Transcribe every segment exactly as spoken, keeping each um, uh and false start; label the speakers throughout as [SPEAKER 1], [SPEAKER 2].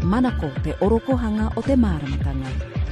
[SPEAKER 1] manako te orokohanga o te māramatanga.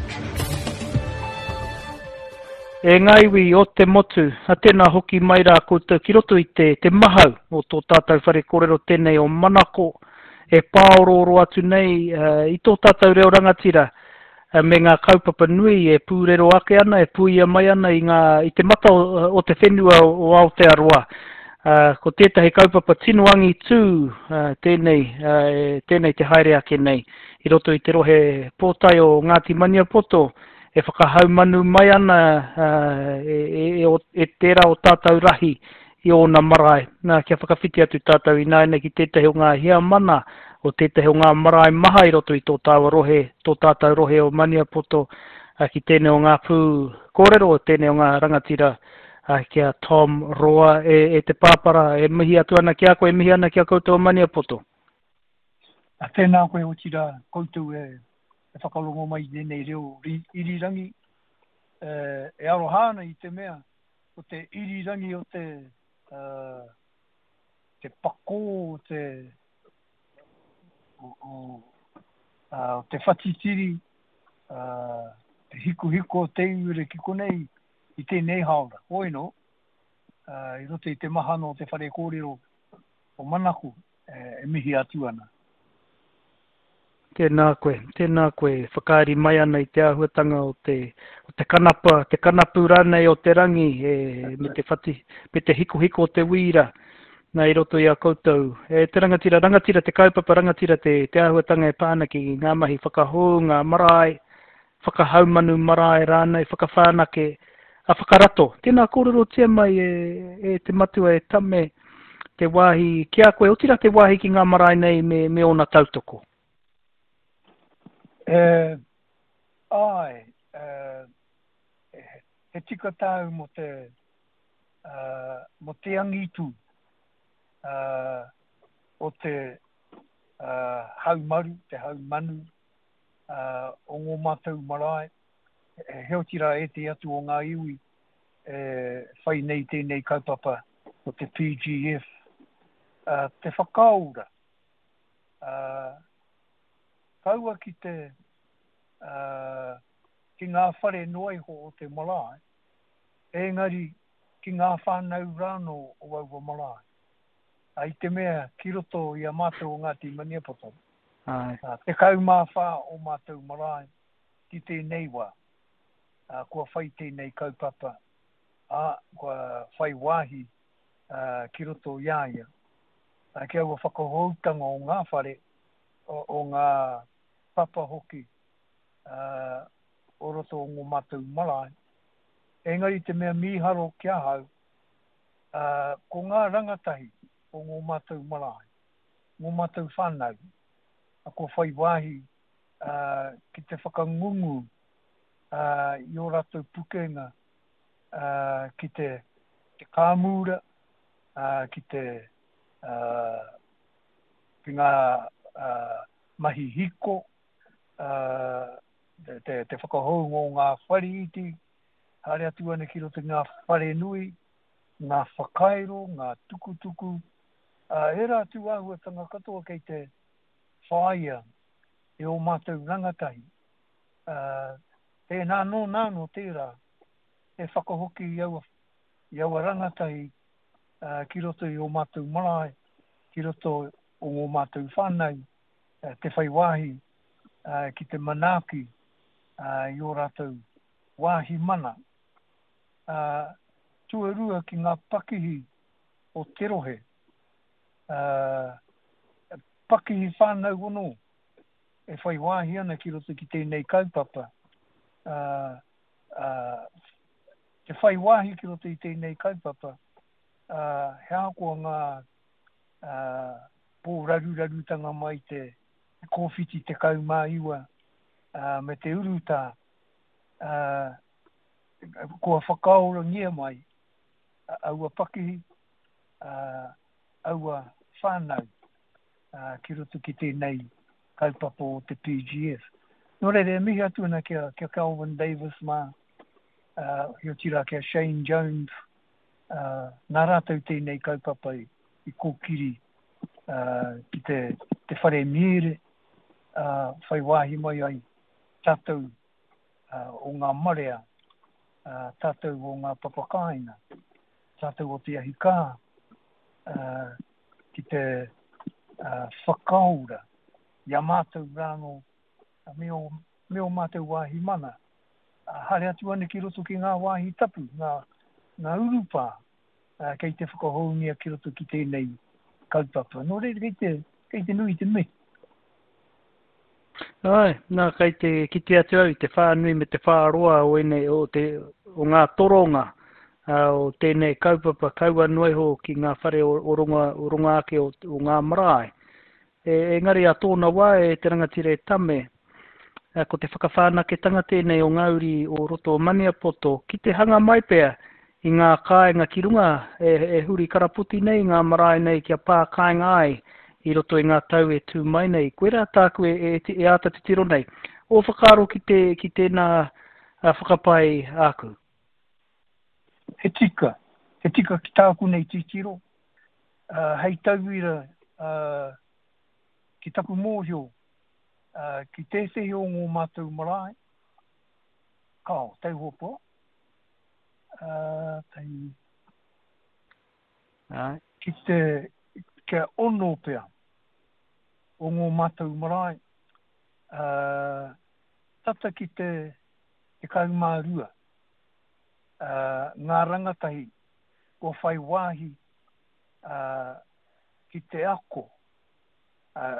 [SPEAKER 2] E ngaiwi o te motu, a tēnā hoki mai rā koutou ki roto i te, te mahau o tō tātou whare kōrero tēnei o manako e pāororo atu nei uh, i tō tātou reo rangatira uh, me ngā kaupapa nui e pūrero ake ana, e pūia mai ana i, ngā, i te mata o, o te whenua o Aotearoa. Uh, ko tētahi kaupapa tinuangi tū uh, tēnei, uh, tēnei te haere ake nei i roto i te rohe pōtai o Ngāti Maniapoto e whakahau manu mai ana uh, e, e, e tērā o tātou rahi i ona marae. Nā kia whakawhiti atu tātou i nāina ki tētahi o ngā hea mana o tētahi o ngā marae maha i roto i tō tāua rohe, tō tātou rohe o Maniapoto uh, ki tēnei o ngā pū kōrero o tēnei o ngā rangatira uh, kia Tom Roa e, e te pāpara e mihi atu ana kia koe, e mihi ana kia koutou o Maniapoto.
[SPEAKER 3] A tēnā koe o tira koutou e e whakalongo mai nei reo irirangi e, e arohana i te mea o te irirangi o te uh, te pako o te o, o, uh, te whatitiri uh, te hiku hiku o te iure ki konei i tēnei haora oino uh, i rote i te mahano o te whare kōrero o manaku e, e mihi atu ana.
[SPEAKER 2] Tēnā koe, tēnā koe, whakaari mai ana i te āhuatanga o te, o te kanapa, te kanapu rānei o te rangi, e, me te whati, me te hiko hiko o te wīra, nā i roto i a koutou. E te rangatira, rangatira, te kaupapa rangatira, te, te āhuatanga e pāna ki ngā mahi whakahō, ngā marae, whakahaumanu marae rānei, whakawhānake, a whakarato. Tēnā kōrero tia mai e, e te matua e tame, te wāhi, kia koe, o tira te wāhi ki ngā marae nei me, me ona tautoko.
[SPEAKER 3] E, ai, e, he tika tāu mo te, uh, mo te angitu uh, o te uh, haumaru, te haumanu uh, o ngō mātou marae. E, heo tira e te atu o ngā iwi e, whai nei tēnei kaupapa o te P G F. Uh, te whakaura. Uh, kaua ki te uh, ki ngā whare noaiho o te marae, engari ki ngā whānau rāno o aua marae. Ai te mea ki roto i a mātou o Ngāti Maniapoto. Uh, te kaumā whā o mātou marae ki tēnei wā. Uh, kua whai tēnei kaupapa. Uh, kua whai wāhi uh, ki roto i aia. Uh, ki aua whakahoutanga o ngā whare o, o ngā papa hoki uh, o roto o ngō mātou marae. Engari te mea miharo kia hau, uh, ko ngā rangatahi o ngō mātou marae, ngō mātou whānau, a ko whai wāhi uh, ki te whakangungu uh, i o ratou pukenga, uh, ki te, te kāmura, uh, ki te uh, ki ngā uh, mahi hiko, Uh, te, te, te whakahou ngō ngā whare iti, hare atu ana ki roto ngā whare nui, ngā whakairo, ngā tukutuku. Uh, era atu āhuatanga katoa kei te whaia e o mātou rangatahi. Uh, te nāno nāno tērā, e whakahoki i aua, i aua rangatahi uh, ki roto i o mātou marae, ki roto o ngō mātou whānau, uh, te whai wāhi, Uh, ki te manaki uh, i o rātou wāhi mana. Uh, tuarua ki ngā pakihi o te rohe. Uh, pakihi whānau ono e whai wāhi ana ki roto ki tēnei kaupapa. Uh, uh, te whai wāhi ki roto i tēnei kaupapa. Uh, he akoa ngā uh, pō raru rarutanga mai te kōwhiti te kaumā iwa uh, me te uruta uh, kua whakaora ngia mai uh, aua pakihi uh, aua whānau uh, ki roto ki tēnei kaupapa o te P G F. Nō reire, mihi atu ana kia, kia Calvin Davis mā, uh, hio tira kia Shane Jones, uh, nā rātou tēnei kaupapa i, i kōkiri uh, ki te, te whare miere, uh, whai wāhi mai ai tātou uh, o ngā marea, uh, tātou o ngā papakaina, tātou o te ahika, uh, ki te uh, whakaura, ia mātou rāno, uh, meo, meo mātou wāhi mana, uh, hare atu ane ki roto ki ngā wāhi tapu, ngā, ngā urupa, uh, kei te whakahoungia ki roto ki tēnei kaupapa. Nō reira kei te, kei te nui te me.
[SPEAKER 2] Ai, nā kai te ki te atu au, te whānui me te whāroa o, ene, o, te, o ngā toronga, uh, o tēnei kaupapa, kaua noi ho ki ngā whare o, o, runga, o runga ake o, o ngā marae. E, engari a tōna wā e te rangatire tame, uh, ko te whakawhānaketanga tēnei o ngauri o roto o Maniapoto, ki te hanga mai pēr i ngā kāinga ki runga, e, e huri karaputi nei ngā marae nei kia pā kāinga ai, i roto i ngā tau e tū mai nei. Koe rā tāku e, e, e ata te tiro nei. O whakaro ki, te, ki tēnā uh, whakapai āku?
[SPEAKER 3] He tika. He tika ki tāku nei titiro. Uh, hei tauira uh, ki taku mōhio uh, ki te sehi o ngō mātou marae. Kao, tau hopo. Uh, tei...
[SPEAKER 2] Ai.
[SPEAKER 3] Ki te kia ono pea o ngō mātou marae. Uh, tata ki te, te kaumārua. Uh, ngā rangatahi o whai wāhi uh, ki te ako. Uh,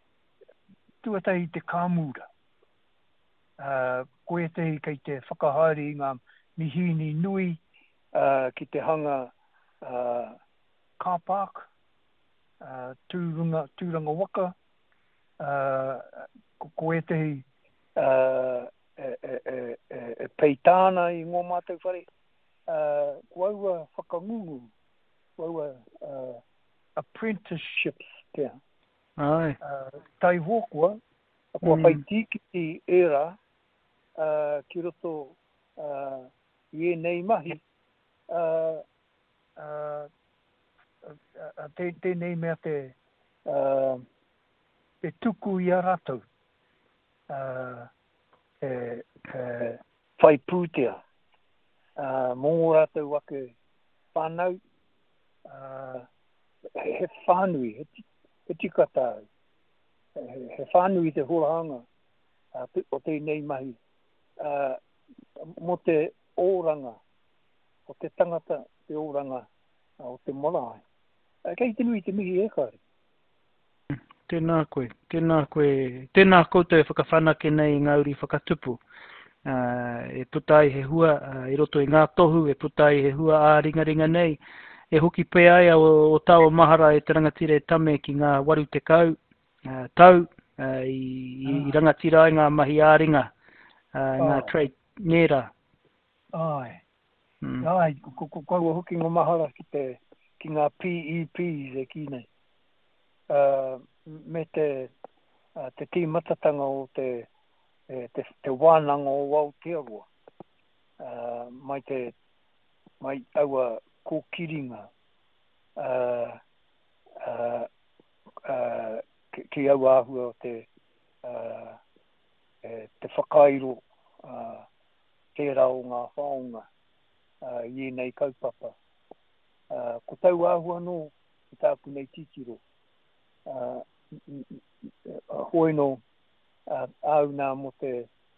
[SPEAKER 3] tuatahi te kāmura. Uh, koe tehi kei te whakahaere i ngā mihini nui uh, ki te hanga uh, car park. Uh, tūrunga, tūranga waka, uh, koe tehi uh, e, e, e, e, e peitāna i ngō mātou whare, uh, waua whakangungu, waua uh, apprenticeships kia.
[SPEAKER 2] Ai.
[SPEAKER 3] Uh, tai hōkua, kua
[SPEAKER 2] Mm.
[SPEAKER 3] whai tiki ki era, uh, ki roto uh, i e nei mahi, uh, uh, Uh, te, te nei mea te, uh, te tuku i a rātou. Uh, e, e, whai pūtea. Uh, mō rātou ake whānau. Uh, he, he whānui, he, he tikatāu. He, he whānui te horahanga uh, o te nei mahi. Uh, mo te ōranga, o te tangata te ōranga uh, o te marae. Kei te nui te mihi e kare.
[SPEAKER 2] Tēnā koe, tēnā koe, tēnā koutou e whakawhanake nei i ngauri whakatupu. Uh, e putai he hua, uh, i roto i ngā tohu, e putai he hua a ringa ringa nei. E hoki pe aia o, o tau mahara e te rangatire tame ki ngā waru te kau, uh, tau, uh, i, i, i rangatira i ngā mahi a ringa, uh, ngā
[SPEAKER 3] Oh.
[SPEAKER 2] trade nera.
[SPEAKER 3] Ai.
[SPEAKER 2] Mm.
[SPEAKER 3] Ai, ko ko ko hoki ngā mahara ki te ki ngā P E Ps e ki nei. Uh, me te, uh, te tīmatatanga o te, e, te, te wānanga o Aotearoa. Uh, mai te, mai aua kōkiringa. Uh, uh, uh, ki, ki au āhua o te, uh, e, te whakairo, uh, tērā o ngā whaonga, uh, i nei kaupapa. Uh, ko tau āhua no i tāku nei titiro. Uh, uh, hoi no uh, au nā mo te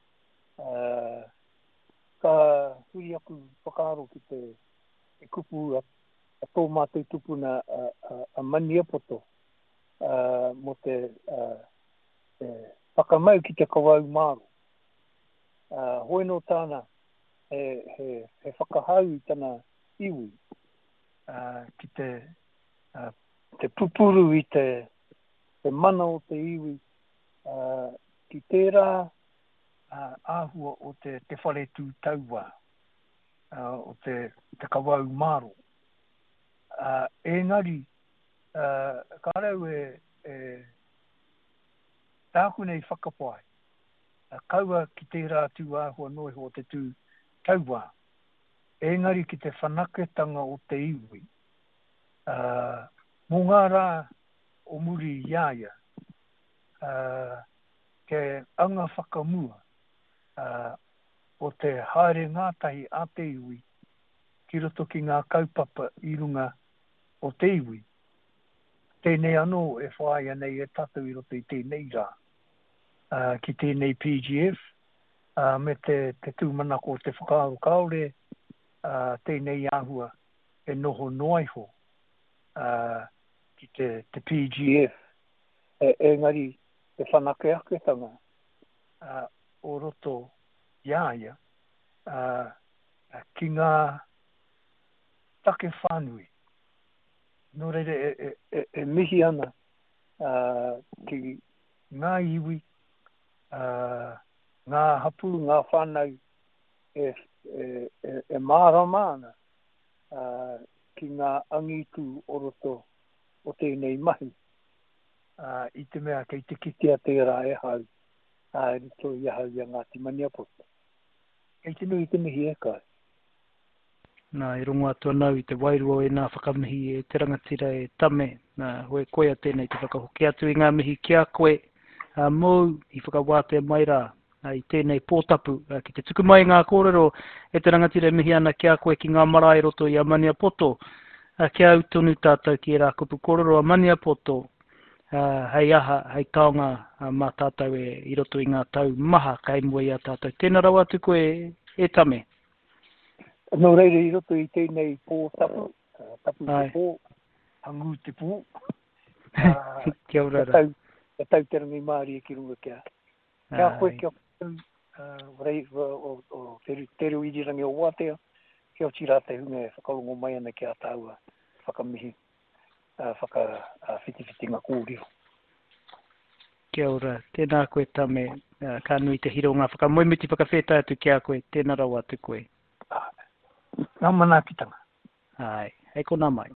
[SPEAKER 3] uh, ka huri aku whakaaro ki te e kupu a, a tō mātou tupuna a, a, a Maniapoto uh, mo te uh, e, whakamau ki te kawau māro. Uh, hoi no tāna he, he, he whakahau i tāna iwi. Uh, ki te, uh, te pupuru i te, te mana o te iwi, uh, ki tērā uh, āhua o te, te whare tū taua, uh, o te, te kawau māro. Uh, engari, uh, kārau e, e tāku nei whakapai, uh, kaua ki tērā tū āhua noi o te tū taua. Engari ki te whanaketanga o te iwi. Uh, mō ngā rā o muri iaia. Uh, ke anga whakamua uh, o te haere ngātahi a te iwi ki roto ki ngā kaupapa i runga o te iwi. Tēnei anō e whaia nei e tātou i roto i tēnei rā. Uh, ki tēnei P G F, uh, me te, te tūmanako o te whakaaro kaore, uh, tēnei āhua e noho noaiho uh, ki te, te P G F. E, engari, te whanake aketanga uh, o roto iaia uh, ki ngā take whānui. Nō reire e, e, e, e mihi ana uh, ki ngā iwi, uh, ngā hapu, ngā whānau e, e, e, e mārama ana uh, ki ngā angitu o roto o tēnei mahi. Uh, I te mea kei te kitea tērā e hau, uh, rito i hau i a Ngāti Maniapoto. Kei te nui te mihi e kai.
[SPEAKER 2] Nā, i rungo atu anau i te wairua e nā whakamihi e te rangatira e tame. Nā, hoe koe a tēnei te whakahoki atu i ngā mihi kia koe uh, mou i whakawātea mai rā uh, i tēnei pōtapu. Uh, ki te tuku mai ngā kōrero e te rangatira e mihi ana kia koe ki ngā marae roto i a Maniapoto. Uh, kia utonu tātou ki e rā kupu kōrero a Maniapoto. Uh, hei aha, hei taonga uh, mā tātou e i roto i ngā tau maha kai mua i a tātou. Tēnā rau atu koe e tame.
[SPEAKER 3] Nō reire i roto i tēnei pō tapu, uh, tapu te pō, hangu te pō. Uh,
[SPEAKER 2] kia ora
[SPEAKER 3] ra. E tau te rangi maari e ki runga kia. Kia koe kia koe, rei o, o te reo iri rangi o Watea, kia o tira te hunga e whakalongo mai ana kia tāua whakamihi, uh, whaka uh, whiti-whiti ngā kōrero.
[SPEAKER 2] Kia ora, tēnā koe tame, uh, ka nui te hiro ngā whakamoemuti whakawheta atu kia koe, tēnā rau atu koe.
[SPEAKER 3] Ngā mana ki tanga.
[SPEAKER 2] Ai, hei kona mai.